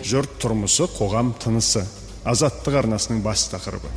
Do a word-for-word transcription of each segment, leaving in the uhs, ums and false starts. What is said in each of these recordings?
Жұрт тұрмысы, қоғам тынысы. Азаттық арнасының бас тақырыбы.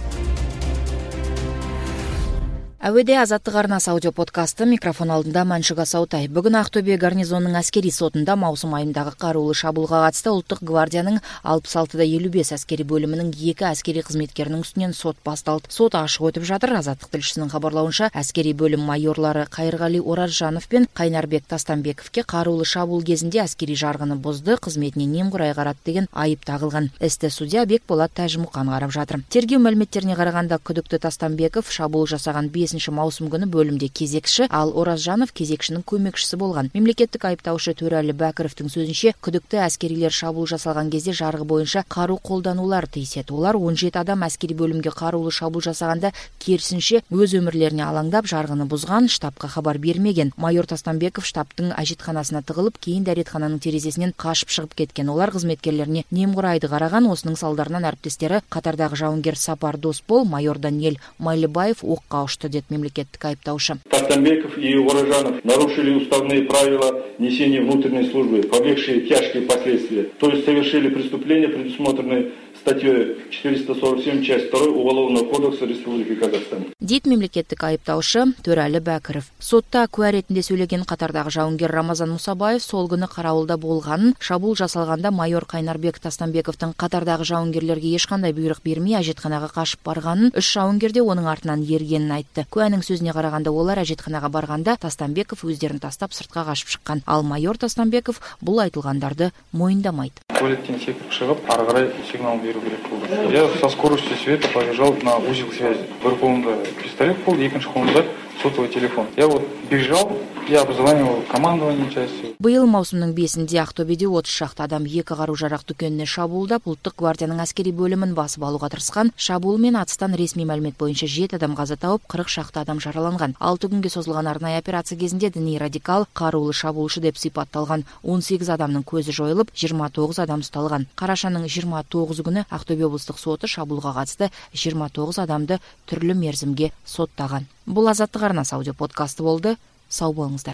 Әуеде Азаттық арнасы аудио подкасты, микрофон алдында Маншуга Саутай. Бүгін Ақтөбе гарнизонының әскери сотында маусым айындағы қарулы шабуылға қатысты Ұлттық гвардияның алпыс алты да елу бес әскери бөлімінің екі әскери қызметкерінің үстінен сот басталды. Сот ашық өтіп жатыр. Азаттық тілшісінің хабарлауынша, әскери бөлім майорлары Қайырғали Оразжанов пен Қайнарбек Тастамбековке қарулы шабуыл кезінде әскери жарғыны бұзды, қызметіне немқұрай қарады деген айып тағылған. Істі судья Бекболат Тәжімұқан қарап жатыр. Тергеу мәліметтеріне қарағанда, күдікті Тастамбеков шабуыл жасаған бесінші маусым күні бөлімде кезекші, ал Оразжанов кезекшінің көмекшісі болған. Мемлекеттік айыптаушы Төрәлі Бәкіровтің сөзінше, күдікті әскерилер шабуыл жасалған кезде жарғы бойынша қару қолданулар тиіс еді. Олар он жеті адам әскери бөлімге қарулы шабуыл жасағанда керісінше өз өмірлеріне алаңдап жарғыны бұзған, штабқа хабар бермеген. Майор Тастамбеков штабтың әжетханасына тығылып, кейін дәретхананың терезесінен қашып шығып кеткен. Олар қызметкерлеріне немқұрайды қараған. Осының салдарынан әріптестері қатардағы жауынгер Сапар Досбол, майор Даниэль Майлыбаев оққа ұшты деді мемлекеттік айыптаушы. Тастамбеков и Оразжанов нарушили уставные правила несения внутренней службы, повлекшие тяжкие последствия, то есть совершили преступления, предусмотренные статьей четыреста сорок семь, часть вторая Уголовного кодекса Республики Казахстан. Дейді мемлекеттік айыптаушы Төрәлі Бәкіров. Сотта куә ретінде сөйлеген қатардағы жауынгер Рамазан Мұсабаев сол күні қарауылда болғанын, шабуыл жасалғанда майор Қайнарбек Тастамбековтың қатардағы жауынгерлерге ешқандай бұйрық бермей әжетханаға қашып барғанын, үш жауынгер де оның артынан ергенін айтты. Куәнің сөзіне қарағанда, олар әжетханаға барғанда Тастамбеков өздерін тастап сыртқа қашып шыққан. Ал майор Тастамбеков бұл айтылғандарды мойындамайды. Туалеттен секіріп шығып, ары қарай сигнал беру керек болды. Я со скоростью света побежал на узел связи. Бір қолымда пистолет болды, екінші қолымда сотовый телефон. Я вот бежал, я обзванивал командование части. Биыл маусымның бесінде Ақтөбеде отыз шақты адам екі қару-жарақ дүкеніне шабуылдап, Ұлттық гвардияның әскери бөлімін басып алуға тырысқан. Шабуыл мен атыстан ресми мәлімет бойынша жеті адам қаза тауып, қырық шақты адам жараланған. алты күнге созылған арнайы операция кезінде діни радикал қарулы шабуылшы деп сипатталған. он сегіз адамның көзі жойылып, жиырма тоғыз адам ұсталған. Қарашаның жиырма тоғызы күні Ақтөбе облыстық соты шабуылға қатысты жиырма тоғыз адамды түрлі мерзімге соттаған. Бұл Азаттық арнасы аудио подкасты болды. Сау болыңыздар.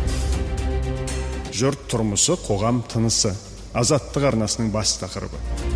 Жұрт тұрмысы, қоғам тынысы. Азаттық арнасының бас тақырыбы.